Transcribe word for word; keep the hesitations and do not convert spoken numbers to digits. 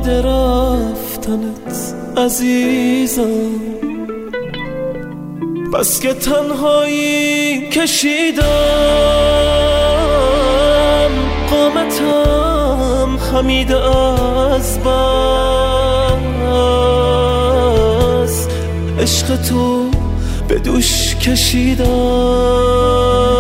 باد رفتنت عزیزم، بس که تنهایی کشیدم، قامتم خمیده از بس، عشق تو به دوش کشیدم.